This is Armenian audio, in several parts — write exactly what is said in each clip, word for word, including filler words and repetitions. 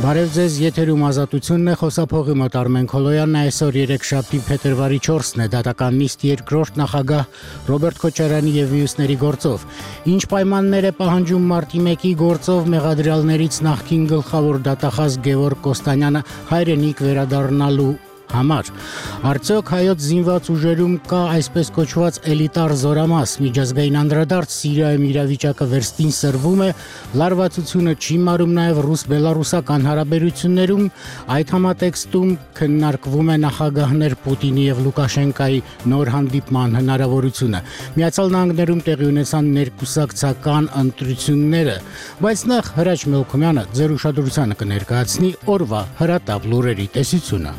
Բարև ձեզ, եթերում ազատությունն է, խոսափողի մոտ Արմեն Քոլոյանն է, այսօր երեքշաբթի փետրվարի չորսն է, դատական նիստ երկրորդ նախագահ Ռոբերտ Քոչարյանի եւ մյուսների գործով։ Ինչ պայմաններ է պահանջում մարտի մեկի գործով մեղադրյալներից նախկին գլխավոր դատախազ Գևորգ Կոստանյանը հայրենիք վերադառնալու համար։ Արդյոք հայոց զինված ուժերում կա այսպես կոչված էլիտար զորամաս, միջազգային անդրադարձ Սիրիայում իրավիճակը վերստին սրվում է, լարվածությունը չի մարում նաև ռուս-բելարուսական հարաբերություններում, այդ համատեքստում քննարկվում է նախագահներ Պուտինի եւ Լուկաշենկայի նոր հանդիպման հնարավորությունը։ Միացյալ Նահանգներում տեղի ունեցան ներկուսակցական ընտրությունները, բայց նախ Հրաչ Մելքումյանը ձեր ուշադրությանը կներկայացնի օրվա հրատապ լուրերի տեսությունը։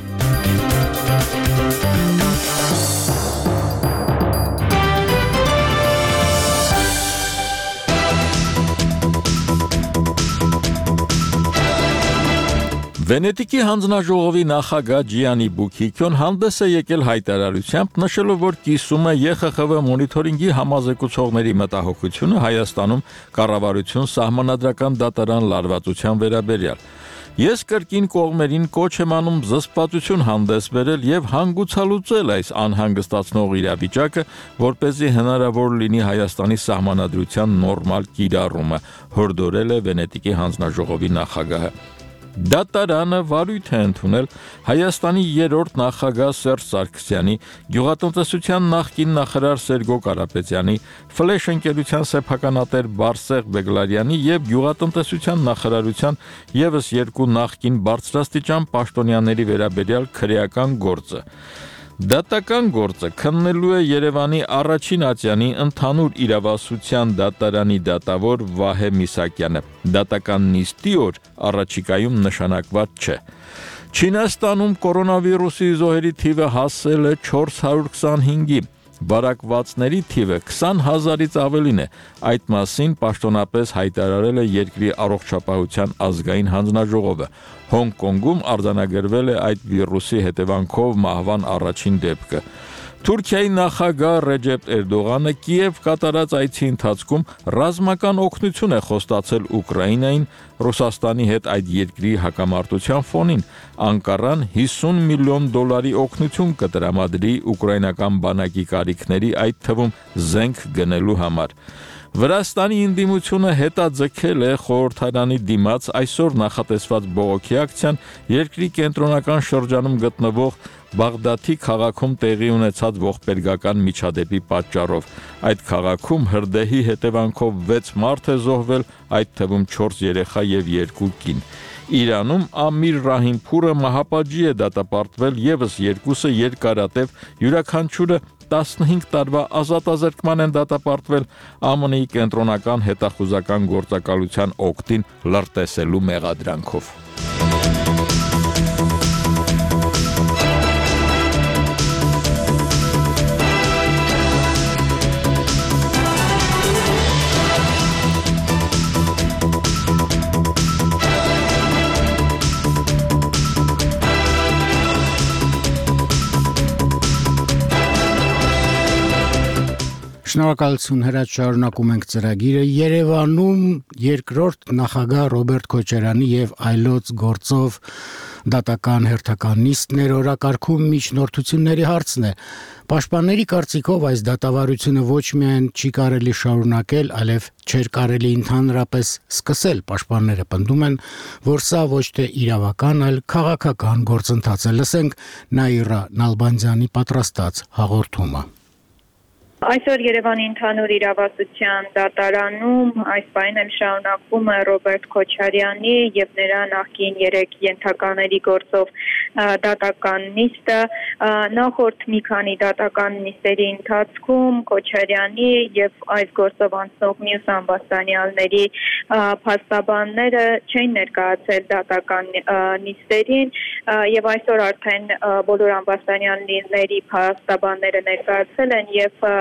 Վենետիկի հանձնաժողովի նախագահ Ջիանի Բուքիկյոն հանդես է եկել հայտարարությամբ, նշելով, որ կիսում է Ե Խ Խ V մոնիթորինգի համազեկուցողների մտահոգությունը Հայաստանում կառավարություն սահմանադրական դատարան լարվածության վերաբերյալ։ Ես կրկին կողմերին կոչ եմ անում զսպվածություն հանդես բերել եւ հանգուցալուծել այս անհանգստացնող իրավիճակը, որպեսզի հնարավոր լինի Հայաստանի սահմանադրության նորմալ կիրառումը, հորդորել է Վենետիկի հանձնաժողովի նախագահը։ Դատարանը վարույթ է ընդունել Հայաստանի երրորդ նախագահ Սերժ Սարգսյանի, գյուղատնտեսության նախկին նախարար Սերգո Կարապետյանի, Ֆլեշ ընկերության սեփականատեր Բարսեղ Բեգլարյանի եւ գյուղատնտեսության նախարարության եւս երկու նախկին բարձրաստիճան պաշտոնյաների վերաբերյալ քրեական գործը։ Դատական գործը քննելու է Երևանի առաջին ատյանի ընդհանուր իրավասության դատարանի դատավոր Վահե Միսակյանը։ Դատական նիստի օր առաջիկայում նշանակված չէ։ Չինաստանում կորոնավիրուսի զոհերի թիվը հասել է չորս հարյուր քսանհինգի, բարակվածների թիվը քսան հազարից ավելին է։ Այդ մասին պաշտոնապես հայտարարել է երկրի առողջապահության ազգային հանձնաժողովը։ Հոնկոնգում արձանագրվել է այդ վիրուսի հետևանքով մահվան առաջին դեպքը։ Թուրքիայի նախագահ Ռեջեփ Էրդողանը Կիև կատարած այցի ընթացքում ռազմական օգնություն է խոստացել Ուկրաինային, Ռուսաստանի հետ այդ երկրի հակամարտության ֆոնին։ Անկարան հիսուն միլիոն դոլարի օգնություն կտրամադրի ուկրաինական բանակի կարիքների, այդ թվում զենք գնելու համար։ Վրաստանի ընդդիմությունը հետաձգել է խորհրդարանի դիմաց այսօր նախատեսված բողոքի ակցիան երկրի կենտրոնական շրջանում գտնվող Բաղդադի քաղաքում տեղի ունեցած ողբերգական միջադեպի պատճառով։ Այդ քաղաքում հրդեհի հետևանքով վեց մարդ է զոհվել, այդ թվում չորս երեխա եւ երկու կին։ Իրանում Ամիր Ռահիմփուրը մահապատժի է դատապարտվել, եւս երկուսը երկարատև, յուրաքանչյուրը տասնհինգ տարվա ազատազրկման են դատապարտվել Ა M N-ի կենտրոնական հետախուզական գործակալության օգտին լրտեսելու մեղադրանքով։ Շնորհակալություն Հրաչ, շարունակում ենք ծրագիրը։ Երևանում երկրորդ նախագահ Ռոբերտ Քոչարյանի եւ այլոց գործով դատական հերթական նիստներ օրակարգում միջնորդությունների հարցն է։ Պաշտպանների կարծիքով այս դատավարությունը ոչ միայն չի կարելի շարունակել, այլև չէր կարելի ընդհանրապես սկսել։ Պաշտպանները պնդում են, որ սա ոչ թե իրավական, այլ քաղաքական գործընթաց է։ Լսենք Նաիրա Նալբանդյանի պատրաստած հաղորդումը։ Այսօր Երևանի ընդհանուր իրավասության դատարանում այս պահին էլ շարունակվում է Ռոբերտ Քոչարյանի եւ նրա նախկին երեք ենթակաների գործով դատական նիստը։ Նախորդ մի քանի դատական նիստերի ընթացքում Քոչարյանի եւ այս գործով անցնող մյուս ամբաստանյալների փաստաբանները չեն ներկայացել դատական նիստերին եւ այսօր արդեն բոլոր ամբաստանյալների փաստաբանները ներկայացել են եւ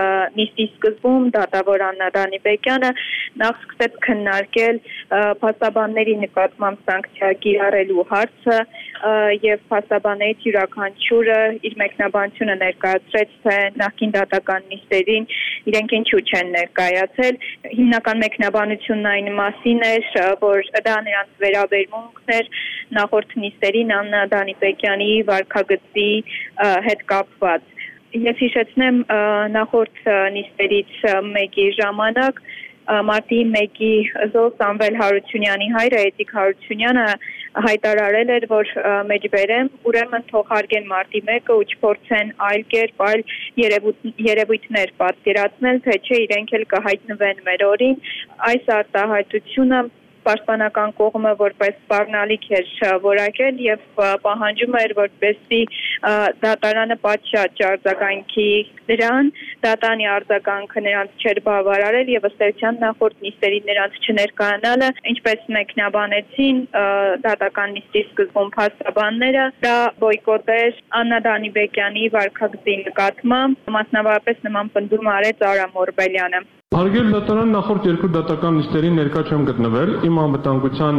նիստի սկզբում դատավոր Աննա Դանիբեկյանը նախ սկսեց քննարկել փաստաբանների նկատմամբ սանկցիա կիրառելու հարցը եւ փաստաբաններից յուրաքանչյուրը իր մեկնաբանությունը ներկայացրեց, թե նախկին դատական նիստերին իրենք ինչու չեն ներկայացել։ Հիմնական մեկնաբանությունն այն մասին էր, որ դա նրանց վերաբերմունքն էր նախորդ նիստերին Աննա Դանիբեկյանի վարքագծի հետ կապված։ Ես հիշեցնեմ նախորդ նիստերից մեկի ժամանակ մարտի մեկի զոհ Սամվել Հարությունյանի հայրը Էդիկ Հարությունյանը հայտարարել էր, որ մեջբերեմ, ուրեմն թող հարգեն մարտի մեկը ու չփորձեն այլ կերպ, այլ երևույթներ պատկերացնել, թե չէ իրենք էլ կհայտնվեն մեր օրին։ Այս արտահայտությունը պաշտպանական կողմը որպես սպառնալիք էր որակել եւ պահանջում էր, որպեսզի դատարանը պատշաճ արձագանքի դրան, դատանի արձագանքը նրանց չէր բավարարել եւ ըստ էության նախորդ նիստերի նրանց չներկայանալը, ինչպես մեկնաբանեցին դատական նիստի սկզբում փաստաբանները, դա բոյկոտ էր Աննա Դանիբեկյանի վարքագծի նկատմամբ, մասնավորապես նման պնդում արեց Արամ Օրբելյանը։ Հարգել դատարան նախորդ երկու դատական նիստերին ներկա չեմ գտնվել, իմ անվտանգության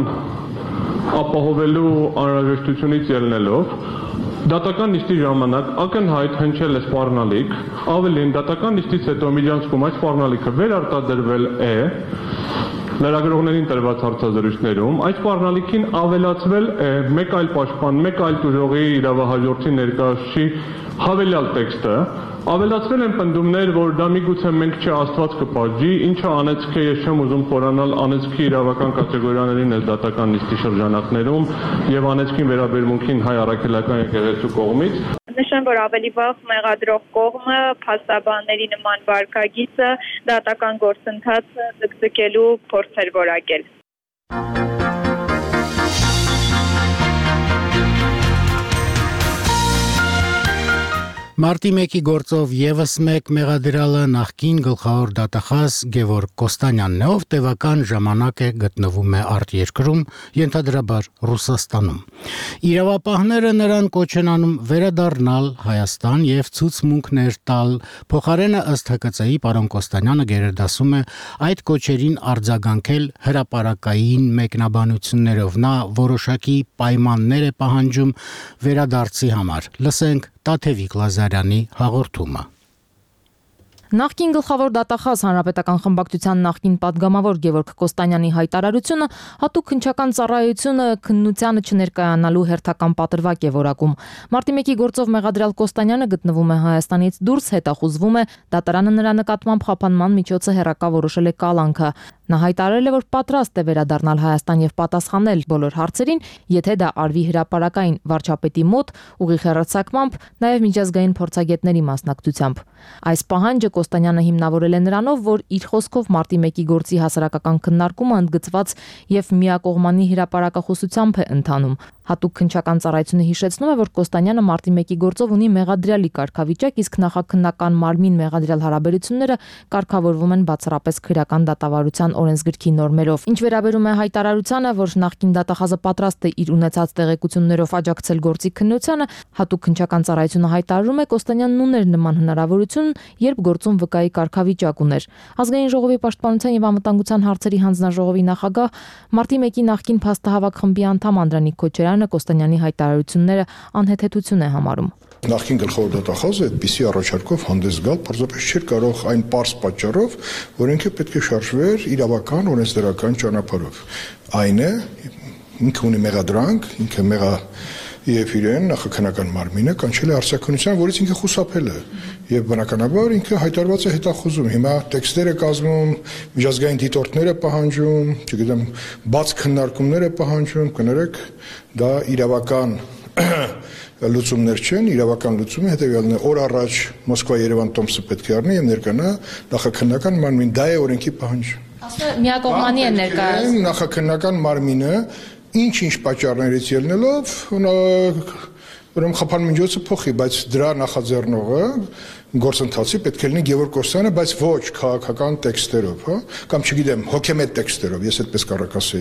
ապահովելու անհրաժեշտությունից ելնելով, դատական նիստի ժամանակ ակնհայտ հնչել է սպառնալիք, ավելին դատական նիստից հետո միջանցքում այդ սպառնալիքը վերարտադրվել է լրագրողներին տրված հարցազրույցներում, այդ սպառնալիքին ավելացվել է մեկ այլ պաշտպան, մեկ այլ տուժողի իրավահաջորդի ներկայացուցիչի հավելյալ տեքստը, ավելացվել են պնդումներ, որ դա միգուցե մենք չէ Աստված կպատժի, ինչը անեծք է, ես չեմ ուզում խորանալ անեծքի իրավական կատեգորիաներին այս դատական նիստի շրջանակներում եւ անեծքին վերաբերմունքին հայ առաքելական եկեղեցու կողմից։ Նշեմ, որ ավելի վաղ մեղադրող կողմը փաստաբանների նման վարքագիծը դատական գործընթացը ձգձգելու փորձ էր որակել։ Մարտի մեկի գործով եւս մեկ մեղադրյալը նախկին գլխավոր դատախազ Գևորգ Կոստանյանն է, ով տևական ժամանակ է գտնվում է արտերկրում, ենթադրաբար Ռուսաստանում։ Իրավապահները նրան կոչ են անում վերադառնալ Հայաստան եւ ցուցմունքներ տալ։ Փոխարենը ըստ Հ Կ Ց-ի պարոն Կոստանյանը գերադասում է այդ կոչերին արձագանքել հրապարակային մեկնաբանություններով։ Նա որոշակի պայմաններ է պահանջում վերադարձի համար։ Լսենք Տաթևիկ Լազարյանի հաղորդումը։ Նախկին գլխավոր դատախազ Հանրապետական խմբակցության նախկին պատգամավոր Գևորգ Կոստանյանի հայտարարությունը հատուկ քննչական ծառայությունը քննությանը չներկայանալու հերթական պատրվակ է որակում։ Մարտի մեկի գործով մեղադրյալ Կոստանյանը գտնվում է Հայաստանից դուրս, հետախուզվում է, դատարանը նրա նկատմամբ խափանման միջոցը հեռակա որոշել է կալանքը։ Նա հայտարարել է, որ պատրաստ է վերադառնալ Հայաստան եւ պատասխանել բոլոր հարցերին, եթե դա արվի հրապարակային վարչապետի մոտ, ուղիղ հեռարձակմամբ, նաեւ միջազգային փորձագետների մասնակցությամբ։ Այս պահանջը Կոստանյանը հիմնավորել է նրանով, որ իր խոսքով մարտի մեկի գործի հասարակական քննարկումը ընդգծված եւ միակողմանի հրապարակախոսությամբ է ընթանում։ Հատուկ քննչական ծառայությունը հիշեցնում է, որ Կոստանյանը մարտի մեկի գործով ունի մեղադրյալի կարգավիճակ, իսկ նախաքննական մարմին մեղադրյալ հարաբերությունները կարգավորվում են բացառապես քրեական դատավարության օրենսգրքի նորմերով։ Ինչ վերաբերում է հայտարարությանը, որ նախկին դատախազը պատրաստ է իր ունեցած տեղեկություններով աջակցել գործի քննությանը, հատուկ քննչական ծառայությունը հայտարարում է, Կոստանյանն ուներ նման հնարավորություն, երբ գործում վկայի կարգավիճակ ուներ։ Ազգային ժողովի պաշտպանության եւ անվտանգության հարցերի հանձնաժողովի նախագահ մարտի մեկի նախկին փաստահավաք խմբի անդամ Անդրանիկ Քոչարյանը Կոստանյանի հայտարարությունները անհեթեթություն է համարում։ Նախկին գլխավոր դատախազը այդպիսի առաջարկով հանդես գալ պարզապես չէր կարող այն պարզ պատճառով, որ ինքը պետք է շարժվեր իրավական օրենսդրական ճանապարհով։ Այն է, ինքը ունի մեղադրանք, ինքը մեղա եւ իրեն նախաքննական մարմինը կանչել է արձակնության, որից ինքը խուսափել է եւ բնականաբար ինքը հայտարարված է հետախուզում։ Հիմա տեքստերը կազմում, միջազգային դիտորդները պահանջում, չգիտեմ, բաց քննարկումներ է պահանջում, կներեք, դա իրավական լուծումներ չեն, իրավական լուծումը հետեւյալն է՝ օր առաջ Մոսկվա-Երևան տոմսը պետք է առնի եւ ներկանա նախաքննական մարմին, դա է օրենքի պահանջը։ Ասում է միակողմանի է ներկայացնում նախաքննական մարմինը ինչ-ինչ պատճառներից ելնելով ուրեմն խափան միջոցը փոխի, բայց դրա նախաձեռնողը գործընթացի պետք է լինի Գևորգ Կոստանյանը, բայց ոչ քաղաքական տեքստերով, հա, կամ չգիտեմ, հոգեմետ տեքստերով, ես այդպես կարող ասեի։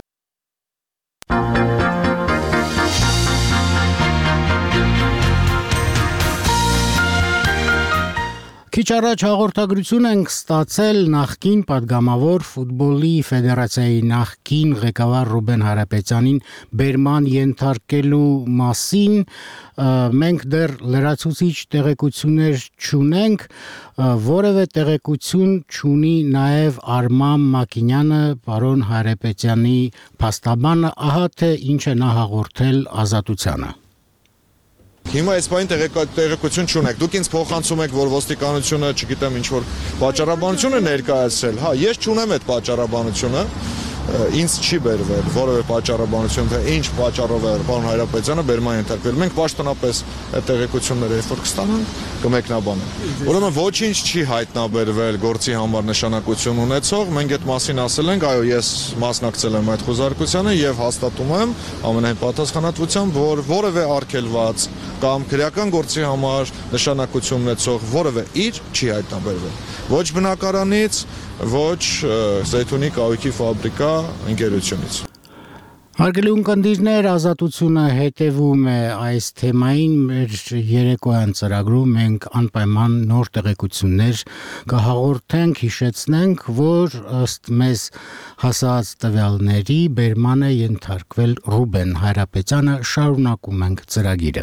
Քիչ առաջ հաղորդագրություն ենք ստացել նախկին падգամավոր ֆուտբոլի ֆեդերացիայի նախկին ղեկավար Ռուբեն Հարապետյանին բերման ենթարկելու մասին մենք դեռ լրացուցիչ տեղեկություններ չունենք, որևէ տեղեկություն չունի նաև Արման Մակինյանը, պարոն Հարապետյանի փաստաբանը, ահա թե ինչ է նա հաղորդել Ազատությանը։ Հիմա այս բանի տեղեկություն չունեք, դուք ինձ փոխանցում եք, որ ոստիկանությունը, չգիտեմ ինչ որ պատճառաբանություն է ներկայացրել, հա, ես չունեմ այդ պատճառաբանությունը, ինձ չի բերվել որևէ պատճառաբանություն, թե ինչ պատճառով է պարոն Հայրապետյանը բերման ենթարկվել։ Մենք պաշտոնապես այդ տեղեկությունները երբ որ կստանանք, կմեկնաբանենք։ Ուրեմն ոչինչ չի հայտնաբերվել գործի համար նշանակություն ունեցող, մենք այդ մասին ասել ենք, այո, ես մասնակցել եմ այդ խոզարկությանը եւ հաստատում եմ ամենայն պատասխանատվությամբ, որ որևէ արգելված կամ քրեական գործի համար նշանակություն ունեցող որևէ իր չի հայտնաբերվել։ Ոչ բնակարանից, ոչ Զեյթունի կահույքի ֆաբրիկա ընկերությունից։ Հարգելի ունկնդիրներ, Ազատությունը հետևում է այս թեմային, մեր երեկոյան ծրագրում մենք անպայման նոր տեղեկություններ կհաղորդենք, հիշեցնենք, որ ըստ մեզ հասած տվյալների բերման է ենթարկվել Ռուբեն Հարապետյանը, շարունակում ենք ծրագիրը։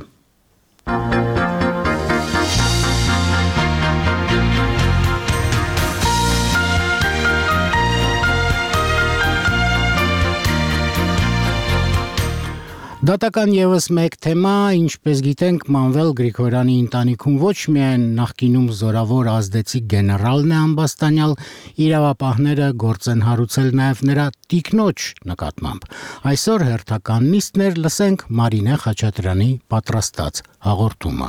Դատական ևս մեկ թեմա, ինչպես գիտենք, Մանվել Գրիգորյանի ընտանիքում ոչ միայն նախկինում զորավոր ազդեցիկ գեներալն է ամբաստանյալ, իրավապահները գործ են հարուցել նաև նրա տիկնոջ նկատմամբ։ Այսօր հերթական նիստներ, լսենք Մարինե Խաչատրյանի պատրաստած հաղորդումը։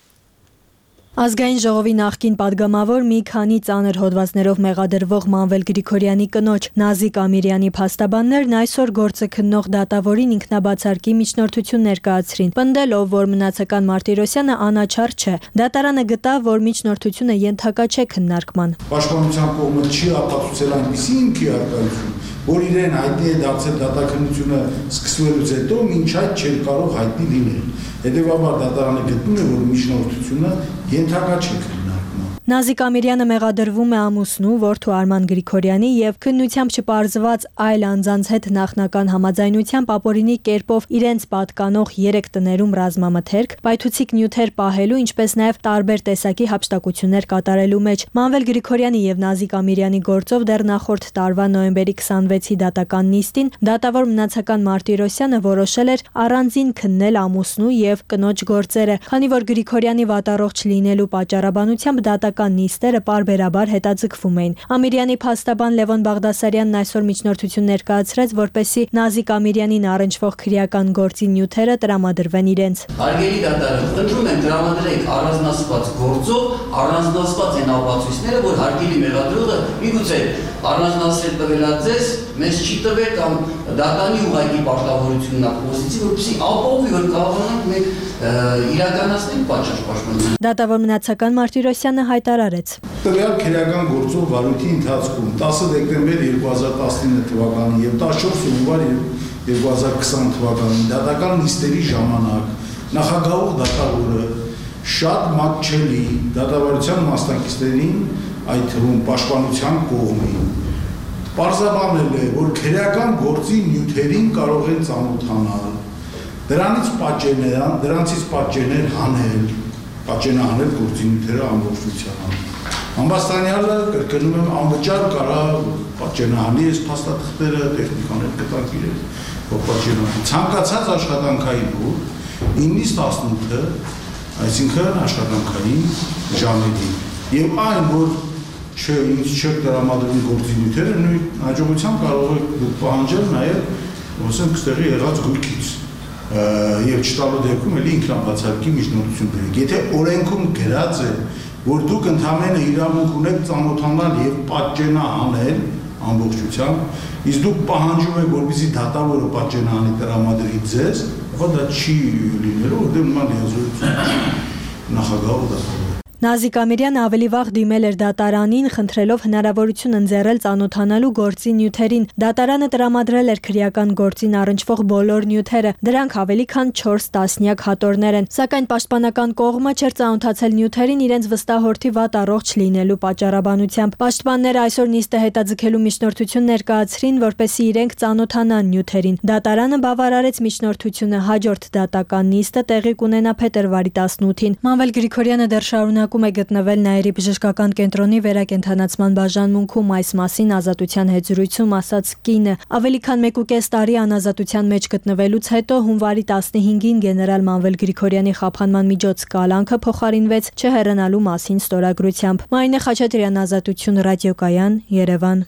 Ազգային ժողովի նախկին падգամավոր մի քանի ծանր հոդվածներով մեղադրվող Մանվել Գրիգորյանի կնոջ Նազիկ Ամիրյանի փաստաբաններն այսօր գործը քննող դատավորին ինքնաբացարկի միջնորդություն ներկայացրին, պնդելով, որ մնացական Մարտիրոսյանը անաչառ չէ։ Դատարանը գտավ, որ միջնորդությունը ենթակա չէ քննարկման։ Պաշտպանության կողմը չի ապացուցել այնպիսի հիմքի առկայություն, որ իրեն հայտնի է դարձել դատաքննությունը սկսվելուց հետո, մինչ այդ չէր կարող հայտնի լինել։ Հետևաբար դատարանը գտնում է, որ միջնորդությունը ենթակա չէ քննարկման։ Նազիկ Ամիրյանը մեղադրվում է ամուսնու, որդու Արման Գրիգորյանի եւ քննությամբ չպարզված այլ անձանց հետ նախնական համաձայնությամբ ապօրինի կերպով իրենց պատկանող երեք տներում ռազմամթերք, պայթուցիկ նյութեր պահելու, ինչպես նաեւ տարբեր տեսակի հափշտակություններ կատարելու մեջ։ Մանվել Գրիգորյանի եւ Նազիկ Ամիրյանի գործով դեռ նախորդ տարվա նոյեմբերի քսանվեցի դատական նիստին դատավոր մնացական Մարտիրոսյանը որոշել էր առանձին քննել ամուսնու եւ կնոջ գործերը, քանի որ Գրիգորյանի վատառողջ լինելու պատճառաբանությամբ դատական նիստերը պարբերաբար հետաձգվում էին։ Ամիրյանի փաստաբան Լևոն Բաղդասարյանն այսօր միջնորդություն ներկայացրեց, որպեսզի Նազիկ Ամիրյանին առնչվող քրեական գործի նյութերը տրամադրվեն իրենց։ Հարգելի դատարան, խնդրում եմ տրամադրեք առանձնացված գործով առանձնացված այն ապացույցները, որ հարգելի մեղադրողը միգուցե առանձնացրել տվելա ձեզ, մեզ չի տվել կամ դատանի ուղղակի պարտավորությունն է խոսիցի, որպեսզի ապահովի, որ կարողանանք մենք իրականացնել պատշաճ պաշտպանություն։ Դատավոր մնացական Մարտիրոսյանը հայտարարեց. Տվյալ քրեական գործով վարույթի ընթացքում տասը դեկտեմբեր երկու հազար տասնինը թվականին եւ տասնչորս հունվար երկու հազար քսան թվականին դատական նիստերի ժամանակ նախագահող դատավորը շատ մատչելի դատավարության մասնակիցներին, այդ թվում պաշտպանության կողմին, պարզաբանել է, որ քրեական գործի նյութերին կարող են ծանոթանալ, դրանից պատճեններ, դրանցից պատճեններ հանել, պատճենահանել գործի նյութերը ամբողջությամբ։ Ամբաստանյալը, կրկնում եմ, անվճար կարա պատճենահանի այս փաստաթղթերը, տեխնիկաներ կտակ իրեն, որ պատճենահանի։ Ցանկացած աշխատանքային օր իննից տասնութը, այսինքն աշխատանքային ժամերի։ Եվ այն, որ չէ, ինձ չեք տրամադրում գործի նյութերը, նույն հաջողությամբ կարող եք դուք պահանջել նաև, ասենք, ստեղի եղած գույքից եւ չտալու դեպքում էլի ինքնաբացարկի միջնորդություն բերեք։ Եթե օրենքում գրած է, որ դուք ընդհանրապես իրավունք ունեք ծանոթանալ եւ պատճենահանել ամբողջությամբ, իսկ դուք պահանջում եք, որպեսզի դատավորը պատճենահանի տրամադրի ձեզ, ապա դա չի լինելու, որտեղ նման լիազորություն նախագահով դատավորը։ Նազիկ Ամիրյանը ավելի վաղ դիմել էր դատարանին, խնդրելով հնարավորություն ընձեռել ծանոթանալու գործի նյութերին։ Դատարանը տրամադրել էր քրեական գործին առնչվող բոլոր նյութերը, դրանք ավելի քան չորս տասնյակ հատորներ են, սակայն պաշտպանական կողմը չէր ծանոթացել նյութերին իրենց վստահորդի վատ առողջ լինելու պատճառաբանությամբ։ Պաշտպանները այսօր նիստը հետաձգելու միջնորդություն ներկայացրին, որպեսզի իրենք ծանոթանան նյութերին։ Դատարանը բավարարեց միջնորդությունը, հաջորդ դատական նիստը տեղի կունենա փետրվարի տասնութին։ Մանվել Գրիգորյանը դեռ շարունակում է գտնվել Նաիրի բժշկական կենտրոնի վերակենդանացման բաժանմունքում, այս մասին Ազատության հետ զրույցում ասաց կինը։ Ավելի քան մեկուկես տարի անազատության մեջ գտնվելուց հետո հունվարի տասնհինգին գեներալ Մանվել Գրիգորյանի խափանման միջոց կալանքը փոխարինվեց չհեռանալու մասին ստորագրությամբ։ Մարինե Խաչատրյան, Ազատություն ռադիոկայան, Երևան։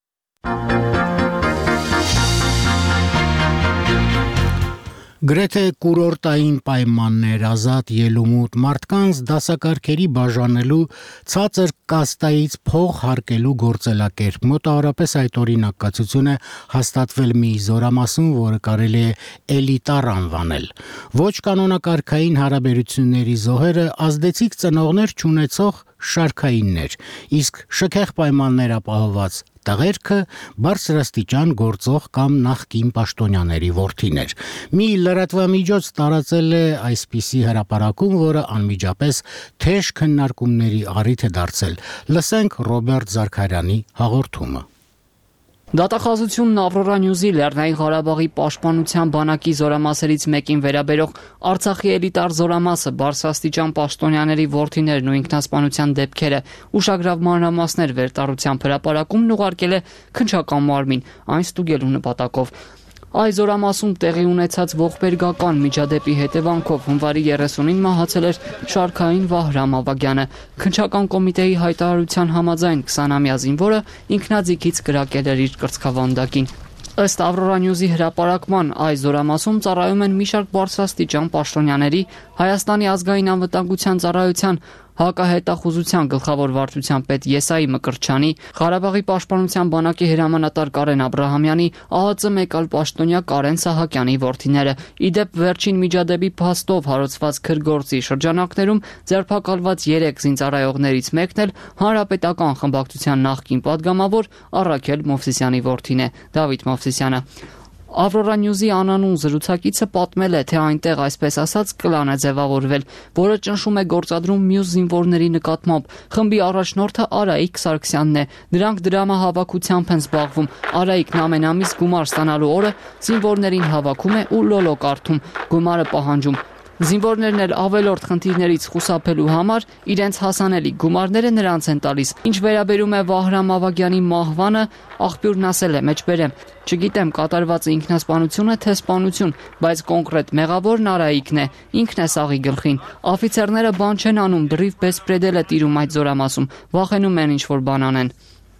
Գրեթե կուրորտային պայմաններ, ազատ ելումուտ, մարդկանց դասակարգերի բաժանելու, ցածր կաստայից փող հարկելու գործելակերպ։ Մոտավորապես այդ օրինակացությունը հաստատվել մի զորամասում, որը կարելի է էլիտար անվանել։ Ոչ կանոնակարգային հարաբերությունների զոհերը ազդեցիկ ծնողներ չունեցող շարքայիններ, իսկ շքեղ պայմաններ ապահոված տղերքը բարձրաստիճան գործող կամ նախկին պաշտոնյաների որդիներ։ Մի լրատվամիջոց տարածել է այսպիսի հրապարակում, որը անմիջապես թեժ քննարկումների առիթ է դարձել։ Լսենք Ռոբերտ Զարքարյանի հաղորդումը։ Դատախազությունն Ավրորա Նյուզի Լեռնային Ղարաբաղի պաշտպանության բանակի զորամասերից մեկին վերաբերող Արցախի էլիտար զորամասը, բարձրաստիճան պաշտոնյաների որդիներն ու ինքնասպանության դեպքերը, ուշագրավ մանրամասներ վերտառությամբ հրապարակումն ուղարկել է քննչական մարմին, այն ստուգելու նպատակով։ Այս զորամասում տեղի ունեցած ողբերգական միջադեպի հետևանքով հունվարի երեսունին մահացել էր շարքային Վահրամ Ավագյանը։ Քննչական կոմիտեի հայտարարության համաձայն քսանամյա զինվորը ինքնաձիգից կրակել էր իր կրծքավանդակին։ Ըստ Ավրորա Նյուզի հրապարակման, այս զորամասում ծառայում են մի շարք բարձրաստիճան պաշտոնյաների, Հայաստանի ազգային անվտանգության ծառայության հակահետախուզության գլխավոր վարչության պետ Եսայի Մկրտչյանի, Ղարաբաղի պաշտպանության բանակի հրամանատար Կարեն Աբրահամյանի, ԱՀԾ մեկ այլ պաշտոնյա Կարեն Սահակյանի որդիները։ Իդեպ վերջին միջադեպի փաստով հարուցված քրգործի շրջանակներում ձերբակալված երեք զինծառայողներից մեկն էլ հանրապետական խմբակցության նախկին падգամավոր Առաքել Մովսիսյանի որդին է, Դավիթ Մովսիսյանը։ Ավրորա Նյուզի անանուն զրուցակիցը պատմել է, թե այնտեղ այսպես ասած կլան է ձևավորվել, որը ճնշում է գործադրում մյուս զինվորների նկատմամբ։ Խմբի առաջնորդը Արայիկ Սարգսյանն է։ Դրանք դրամահավաքությամբ են զբաղվում։ Արայիկն ամեն ամիս գումար ստանալու օրը զինվորներին հավաքում է ու լոլո կարդում, գումարը պահանջում։ Զինվորներն էլ ավելորդ խնդիրներից խուսափելու համար իրենց հասանելի գումարները նրանց են տալիս։ Ինչ վերաբերում է Վահրամ Ավագյանի մահվանը, աղբյուրն ասել է, մեջբերեմ, չգիտեմ կատարվածը ինքնասպանություն է թե սպանություն, բայց կոնկրետ մեղավորն Արայիկն է, ինքն է սաղի գլխին։ Աֆիցերները բան չեն անում, դրիվ բեսպրեդել է տիրում այդ զորամասում, վախենում են ինչ-որ բան անեն։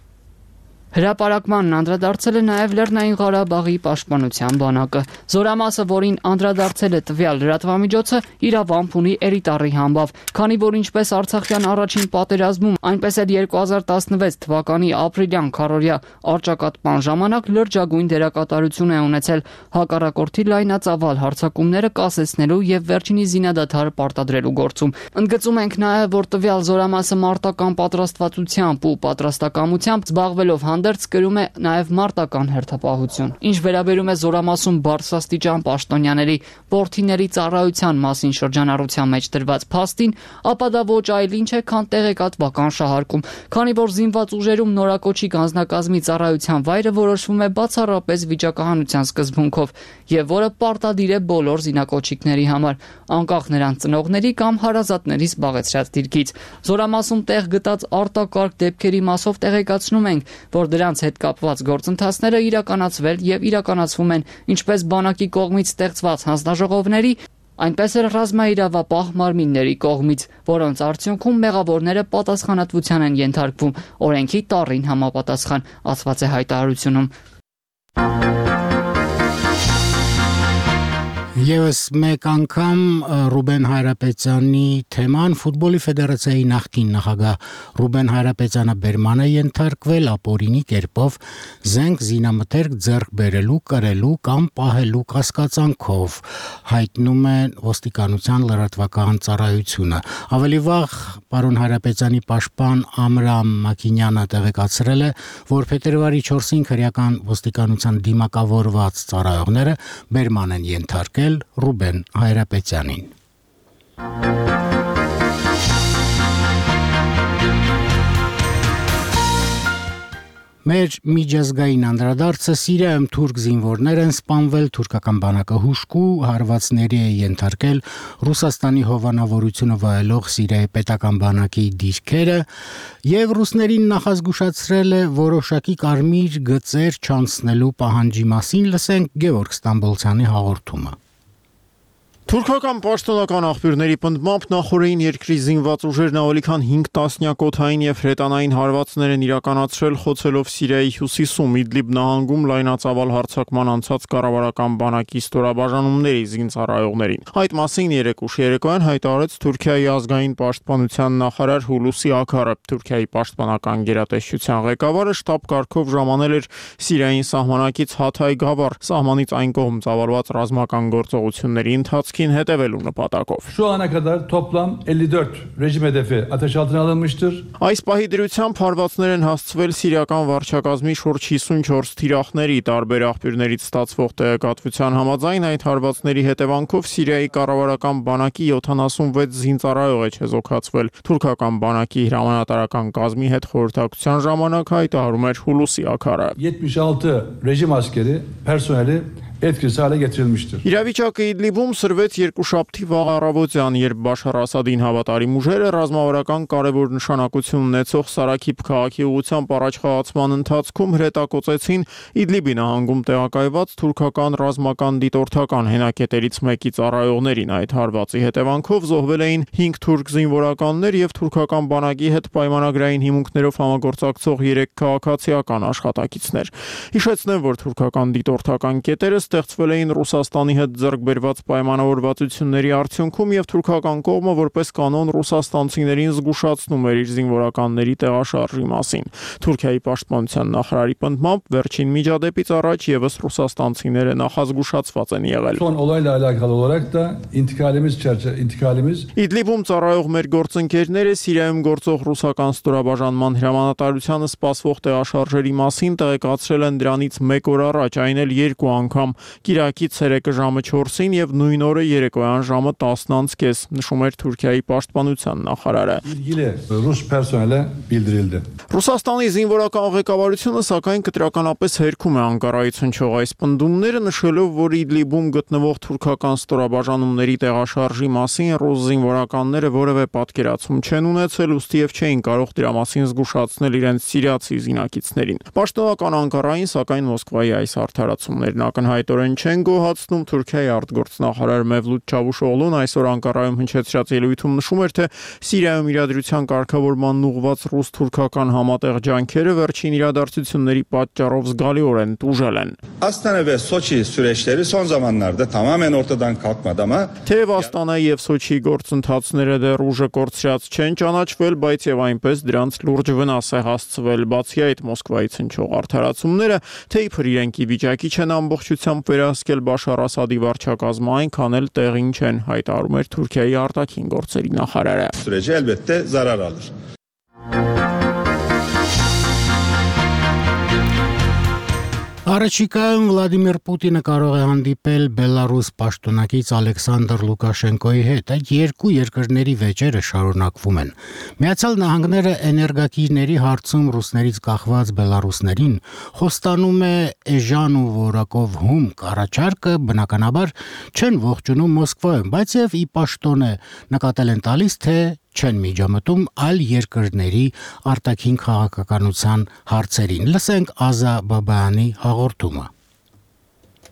Հրապարակմանն անդրադարձել է նաև Լեռնային Ղարաբաղի պաշտպանության բանակը։ Զորամասը, որին անդրադարձել է տվյալ լրատվամիջոցը, իրավամբ ունի էլիտարի համբավ, քանի որ ինչպես Արցախյան առաջին պատերազմում, այնպես էլ երկու հազար տասնվեց թվականի ապրիլյան քառօրյա առճակատման ժամանակ լրջագույն դերակատարություն է ունեցել հակառակորդի լայնածավալ հարձակումները կասեցնելու եւ վերջինի զինադադարը պարտադրելու գործում։ Ընդգծում ենք նաև, որ տվյալ զորամասը մարտական պատրաստվածությամբ ու պատրաստակամությամբ զբաղվելով հանդերձ կրում է նաև մարտական հերթապահություն։ Ինչ վերաբերում է զորամասում բարձրաստիճան պաշտոնյաների որդիների ծառայության մասին շրջանառության մեջ դրված փաստին, ապա դա ոչ այլ ինչ է, քան տեղեկատվական շահարկում, քանի որ զինված ուժերում նորակոչիկ անձնակազմի ծառայության վայրը որոշվում է բացառապես վիճակահանության սկզբունքով եւ որը պարտադիր է բոլոր զինակոչիկների համար, անկախ նրանց ծնողների կամ հարազատների զբաղեցրած դիրքից։ Զորամասում տեղ գտած արտակարգ դեպքերի մասով տեղեկացնում ենք, որ դրանց հետ կապված գործընթացները իրականացվել եւ իրականացվում են ինչպես բանակի կողմից ստեղծված հանձնաժողովների, այնպես էլ ռազմաիրավապահ մարմինների կողմից, որոնց արդյունքում մեղավորները պատասխանատվության են ենթարկվում օրենքի տառին համապատասխան, ասված է հայտարարությունում։ Եվս մեկ անգամ Ռուբեն Հայրապետյանի թեման ֆուտբոլի ֆեդերացիայի նախկին նախագահ Ռուբեն Հայրապետյանը բերման է ենթարկվել ապօրինի կերպով զենք զինամթերք ձեռք բերելու, կրելու կամ պահելու կասկածանքով, հայտնում է ոստիկանության լրատվական ծառայությունը։ Ավելի վաղ պարոն Հայրապետյանի պաշտպան Ամրամ Մակինյանը տեղեկացրել է, որ փետրվարի չորսին քրեական ոստիկանության դիմակավորված ծառայողները բերման են ենթարկել Ռուբեն Հայրապետյանին։ Մեր միջազգային անդրադարձը Սիրիայում թուրք զինվորներ են սպանվել, թուրքական բանակը հուշկու հարվածների է ենթարկել Ռուսաստանի հովանավորությունը վայելող Սիրիայի պետական բանակի դիրքերը եւ ռուսներին նախազգուշացրել է որոշակի կարմիր գծեր չանցնելու պահանջի մասին, լսենք Գևորգ Ստամբոլցյանի հաղորդումը։ Թուրքական պաշտոնական աղբյուրների պնդմամբ նախորդին երկրի զինված ուժերն ավելի քան հինգ տասնյակ օդային եւ հրետանային հարվածներ են իրականացրել խոցելով Սիրիայի հյուսիսում Իդլիբ նահանգում լայնածավալ հարձակման անցած կառավարական բանակի ստորաբաժանումների զինծառայողներին։ Այդ մասին երեկ ուշ երեկոյան հայտարարեց Թուրքիայի ազգային պաշտպանության նախարար Հուլուսի Աքարը։ Թուրքիայի պաշտպանական գերատեսչության ղեկավարը շտաբ կարգով ժամանել էր Սիրիային սահմանակից Հաթայ Գավառ, սահմանից այն կողմ ծավալված ռազմական գործողությունների ընթացքին հետևելու նպատակով։ Şu ana kadar toplam elli dört rejim hedefi ateş altına alınmıştır. Այս պահի դրությամբ հարվածներ են հասցվել սիրիական վարչակազմի շուրջ հիսունչորս թիրախների, տարբեր աղբյուրներից ստացվող տեղեկատվության համաձայն այդ հարվածների հետևանքով Սիրիայի կառավարական բանակի յոթանասունվեց զինծառայող է չեզոքացվել։ Թուրքական բանակի հրամանատարական կազմի հետ խորհրդակցության ժամանակ հայտարարում էր Հուլուսի Աքարը։ yetmiş altı rejim askeri personeli etkisiz hale getirilmiştir. Իրավիճակը Իդլիբում սրվեց երկուշաբթի վաղ առավոտյան, երբ Բաշար Ասադին հավատարիմ ուժերը ռազմավարական կարևոր նշանակություն ունեցող Սարաքիբ քաղաքի ուղղությամբ առաջխաղացման ընթացքում հրետակոծեցին Իդլիբի նահանգում տեղակայված թուրքական ռազմական դիտորդական հենակետերից մեկի ծառայողներին։ Այդ հարվածի հետևանքով զոհվել էին հինգ թուրք զինվորականներ եւ թուրքական բանակի հետ պայմանագրային հիմունքներով համագործակցող երեք քաղաքացիական աշխատակիցներ։ Հիշեցնեմ, որ թուրքական դիտորդական կետերը ստեղծվել էին Ռուսաստանի հետ ձեռք բերված պայմանավորվածությունների արդյունքում եւ թուրքական կողմը որպես կանոն ռուսաստանցիներին զգուշացնում էր իր զինվորականների տեղաշարժի մասին։ Թուրքիայի պաշտպանության նախարարի պնդմամբ վերջին միջադեպից առաջ եւս ռուսաստանցիները նախազգուշացված են եղել։ Son olayla alakalı olarak da intikalimiz çerçeve intikalimiz Իդլիբում ծառայող մեր գործընկերները Սիրիայում գործող ռուսական ստորաբաժանման հրամանատարությանը սպասվող տեղաշարժերի մասին տեղեկացրել են դրանից մեկ օր առաջ, այն էլ երկու անգամ Կիրակից ցերեկը ժամը չորսին եւ նույն օրը երեկոյան ժամը տասն անց կես, նշում էր Թուրքիայի պաշտպանության նախարարը։ ilgili Rus personele bildirildi. Ռուսաստանի զինվորական ղեկավարությունը սակայն կտրականապես հերքում է Անկարայից հնչող այս պնդումները, նշելով, որ Իդլիբում գտնվող թուրքական ստորաբաժանումների տեղաշարժի մասին ռուս զինվորականները որևէ պատկերացում չեն ունեցել, ուստի եւ չէին կարող դրա մասին զգուշացնել իրենց սիրիացի զինակիցներին։ Պաշտոնական Անկարային սակայն Մոսկվայի այս արդարացումներն ակնհայտորեն չեն գոհացնում։ Թուրքիայի արտգործնախարար Մևլութ Չավուշօղլուն այսօր Անկարայում հնչեցրած ելույթում նշում էր, թե Սիրիայում իրադրության կարգավորման ուղղված ռուս-թուրքական համատեղ ջանքերը վերջին իրադարձությունների պատճառով զգալիորեն տուժել են։ Astana ve Soçi süreçleri son zamanlarda tamamen ortadan kalkmadı ama Թեև Աստանա եւ Սոչի գործընթացները դեռ ուժը կորցրած չեն ճանաչվել, բայց եւ այնպես դրանց լուրջ վնաս է հասցվել։ Բացի այդ Մոսկվայից հնչող արդարացումները, թե իբր իրենք ի վիճակի չեն ամբողջությամբ վերահսկել Բաշար Ասադի վարչակազմը, այնքան էլ տեղին չեն, հայտարարում էր Թուրքիայի արտաքին գործերի նախարարը։ süreci elbette zarar alır. Առաջիկայում Վլադիմիր Պուտինը կարող է հանդիպել Բելարուս պաշտոնակից Ալեքսանդր Լուկաշենկոյի հետ։ Այդ երկու երկրների վեճերը շարունակվում են։ Միացյալ Նահանգները էներգակիրների հարցում ռուսներից կախված բելարուսներին խոստանում է էժան ու որակով հումք առաջարկը, բնականաբար չեն ողջունում Մոսկվայում, բայց եւ ի պաշտոն է նկատել են տալիս, թե չեն միջամտում այլ երկրների արտաքին քաղաքականության հարցերին։ Լսենք Ազա Բաբայանի հաղորդումը։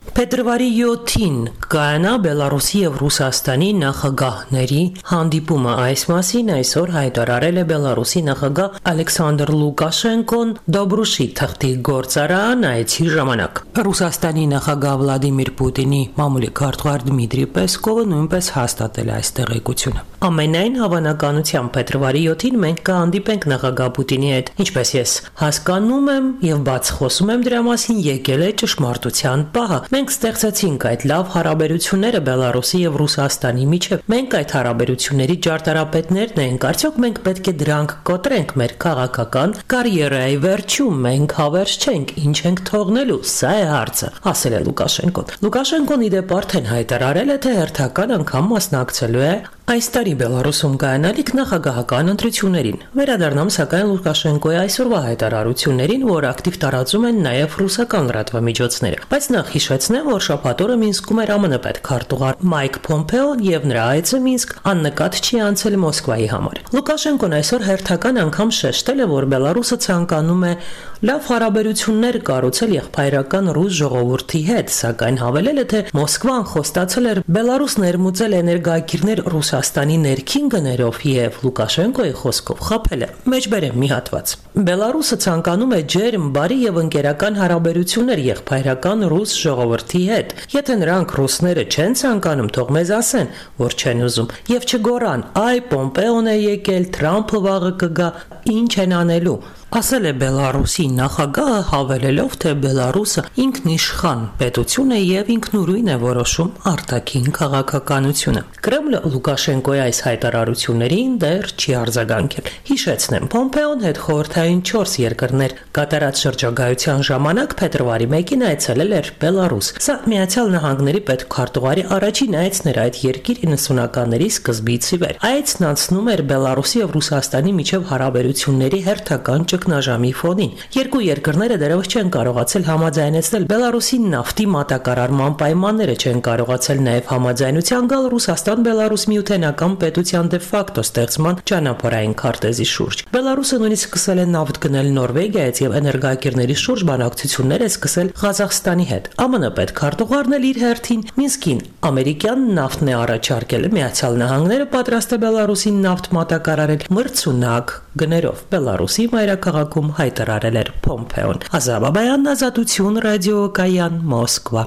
Փետրվարի յոթին կայանա Բելարուսի եւ Ռուսաստանի նախագահների հանդիպումը։ Այս մասին այսօր հայտարարել է Բելարուսի նախագահ Ալեքսանդր Լուկաշենկոն Դոբրուշի թղթի գործարան այցի ժամանակ։ Ռուսաստանի նախագահ Վլադիմիր Պուտինի մամուլի քարտուղար Դմիտրի Պեսկովը նույնպես հաստատել է այս տեղեկությունը։ Ամենայն հավանականությամբ փետրվարի յոթին մենք կհանդիպենք նախագահ Պուտինի հետ, ինչպես ես հասկանում եմ եւ բաց խոսում եմ դրա մասին, եկել է ճշմարտության պահը։ Մենք ստեղծեցինք այդ լավ հարաբերությունները Բելարուսի եւ Ռուսաստանի միջեւ։ Մենք այդ հարաբերությունների ճարտարապետներն ենք, արդյոք մենք պետք է դրանք կոտրենք մեր քաղաքական կարիերայի վերջում։ Մենք հավերժ չենք, ինչ ենք թողնելու, սա է հարցը, ասել է Լուկաշենկոն։ Լուկաշենկոն իդեպ արդեն հայտարարել է, թե հերթական անգամ մասնակցելու է այս տարի Բելարուսում կայանալիք նախագահական ընտրություններին։ Վերադառնամ սակայն Լուկաշենկոյի այսօրվա հայտարարություններին, որ ակտիվ տարածում են նաև ռուսական լրատվամիջոցները։ Բայց նախ հիշեցնեմ, որ շաբաթ օրը Մինսկում էր ԱՄՆ պետքարտուղար Մայք Փոմպեոն եւ նրա այցը Մինսկ աննկատ չի անցել Մոսկվայի համար։ Լուկաշենկոն այսօր հերթական անգամ շեշտել է, որ Բելարուսը ցանկանում է լավ հարաբերություններ կառուցել եղբայրական ռուս ժողովրդի հետ, սակայն հավելել է, թե Մոսկվան խոստացել էր Բելարուս ներմուծել էներգակիրներ Ռուսաստանի ներքին գներով եւ Լուկաշենկոյի խոսքով խաբել է։ Մեջբերեմ մի հատված։ Բելարուսը ցանկանում է ջերմ, բարի եւ ընկերական հարաբերություններ եղբայրական ռուս ժողովրդի հետ։ Եթե նրանք ռուսները չեն ցանկանում, թող մեզ ասեն, որ չեն ուզում եւ չգորան, այ Պոմպեոն է եկել, Թրամփը վաղը կգա, ինչ են անելու։ Ասել է Բելարուսի նախագահը, հավելելով, թե Բելարուսը ինքնիշխան պետություն է եւ ինքնուրույն է որոշում արտաքին քաղաքականությունը։ Կրեմլը Լուկաշենկոյի այս հայտարարություններին դեռ չի արձագանքել։ Հիշեցնեմ, Պոմպեոն հետ խորհրդային չորս երկրներ կատարած շրջագայության ժամանակ փետրվարի մեկին այցելել էր Բելարուս։ Սա Միացյալ Նահանգների պետքարտուղարի առաջին այցն էր այդ երկիր իննսունականների սկզբից ի վեր։ Այցն անցնում էր Բելարուսի եւ Ռուսաստանի միջև հարաբերությունների հերթական ճգնաժամի ֆոնին։ Երկու երկրները դեռևս չեն կարողացել համաձայնեցնել Բելարուսի նավթի մատակարարման պայմանները, չեն կարողացել նաև համաձայնության գալ Ռուսաստան-Բելարուս միութենական պետության դե ֆակտո ստեղծման ճանապարհային քարտեզի շուրջ։ Բելարուսը նույնիսկ սկսել է նավթ գնել Նորվեգիայից եւ էներգակիրների շուրջ բանակցություններ է սկսել Ղազախստանի հետ։ ԱՄՆ պետքարտուղարն էլ իր հերթին Մինսկին ամերիկյան նավթն է առաջարկել։ Միացյալ Նահանգները պատրաստ է Բելարուսին նավթ մատակարարել մրցունակ գներով։ Բելարուսի մայրաքաղաքում հայտարարել էր Պոմպեոն։ Ազատ Բաբայան, Ազատություն, ռադիոկայան, Մոսկվա։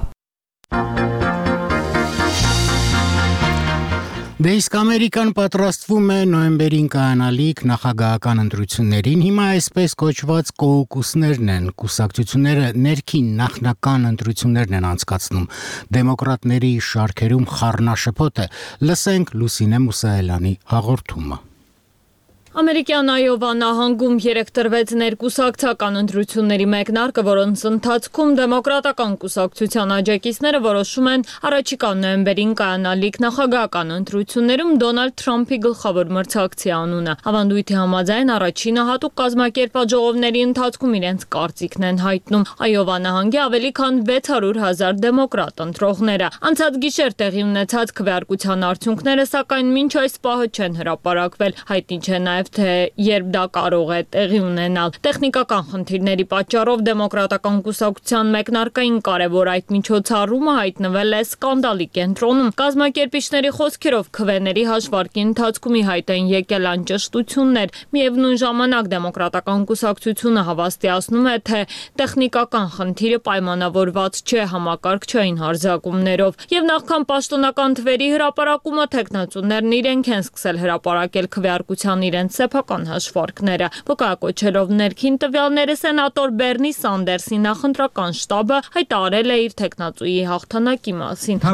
Դե իսկ Ամերիկան պատրաստվում է նոյեմբերին կայանալիք նախագահական ընտրություններին։ Հիմա այսպես կոչված կոկուսներն են, կուսակցությունները ներքին նախնական ընտրություններն են անցկացնում։ Դեմոկրատների շարքերում խառնաշփոթ է։ Լսենք Լուսինե Մուսայելյանի հաղորդումը։ Ամերիկյան Այովա նահանգում երեկ տրվեց ներկուսակցական ընտրությունների մեկնարկը, որոնց ընթացքում դեմոկրատական կուսակցության աջակիցները որոշում են առաջիկա նոյեմբերին կայանալիք նախագահական ընտրություններում Դոնալդ Թրամփի գլխավոր մրցակցի անունը։ Ավանդույթի համաձայն առաջինը հատուկ կազմակերպված ժողովների ընթացքում իրենց կարծիքն են հայտնում։ Այովա նահանգի ավելի քան վեց հարյուր հազար դեմոկրատ ընտրողները։ Անցած գիշեր տեղի ունեցած քվեարկության արդյունքները սակայն մինչ այս պահը չեն հրապարակվել։ Հայտնի չէ նաև թե երբ դա կարող է տեղի ունենալ։ Տեխնիկական խնդիրների պատճառով դեմոկրատական կուսակցության մեկնարկային կարևոր այդ միջոցառումը հայտնվել է սկանդալի կենտրոնում։ Կազմակերպիչների խոսքերով քվեների հաշվարկի ընթացքում ի հայտ են եկել անճշտություններ։ Միևնույն ժամանակ դեմոկրատական կուսակցությունը հավաստիացնում է, թե տեխնիկական խնդիրը պայմանավորված չէ համակարգչային հարձակումներով։ Եվ նախքան պաշտոնական թվերի հրապարակումը թեկնածուներն իրենք են սկսել հրապարակել քվեարկության իրենց սեփական հաշվարկները։ Վկայակոչելով ներքին տվյալները սենատոր Բերնի Սանդերսի նախընտրական շտաբը հայտարարել է իր թեկնածուի հաղթանակի մասին։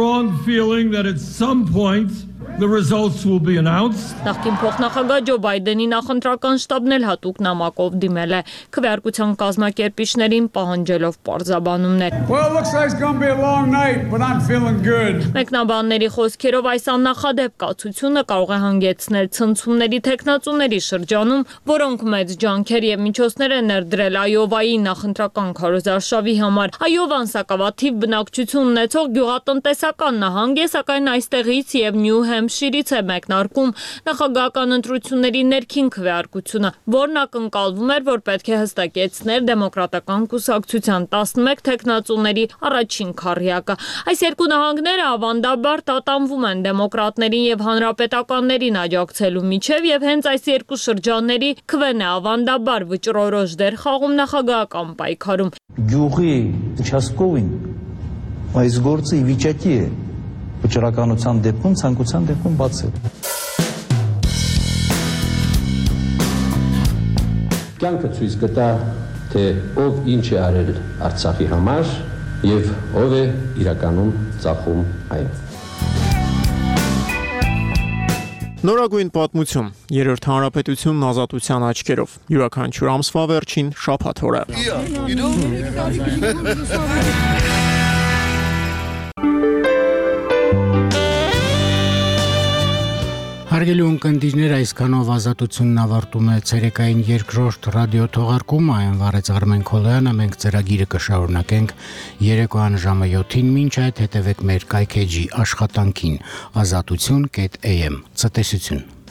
The results will be announced. Նախկին փոխնախագահ Ջո Բայդենի նախընտրական շտաբն էլ հատուկ նամակով դիմել է քվեարկության կազմակերպիչներին պահանջելով պարզաբանումներ։ Well, looks like it's going to be a long night, but I'm feeling good. Մեկնաբանների խոսքերով այս աննախադեպ կացությունը կարող է հանգեցնել ցնցումների թեկնածուների շրջանում, որոնք մեծ ջանքեր եւ միջոցներ են ներդրել Այովայի նախընտրական քարոզարշավի համար։ Այովան սակավաթիվ բնակչություն ունեցող գյուղատնտեսական նահանգ է, սակայն այստեղից եւ Նյու Շիրից է մեկնարկում նախագահական ընտրությունների ներքին քվեարկությունը, որն ակնկալվում էր, որ պետք է հստակեցներ Դեմոկրատական կուսակցության տասնմեկ թեկնածուների առաջին քառյակը։ Այս երկու նահանգները ավանդաբար տատանվում են դեմոկրատներին եւ հանրապետականներին աջակցելու միջև եւ հենց այս երկու շրջանների քվեն է ավանդաբար վճռորոշ դեր խաղում նախագահական պայքարում։ Գյուղի участковին այս գործը ի վիճակի է վճռականության դեպքում ցանկության դեպքում բացել։ Կյանքը ցույց կտա, թե ով ինչ է արել Արցախի համար եւ ով է իրականում ծախում այն։ Նորագույն պատմություն, երրորդ հանրապետությունն ազատության աչքերով, յուրաքանչյուր ամսվա վերջին շաբաթ օրը։ Հարգելի ունկնդիրներ, այսքանով ազատությունն ավարտում է ցերեկային երկրորդ ռադիո թողարկումը, այն վարեց Արմեն Քոլոյանը, մենք ծրագիրը կշարունակենք երեկոյան ժամը յոթին, մինչ այդ հետևեք մեր կայքեջի աշխատանքին ազատություն կետ am, ցտեսություն։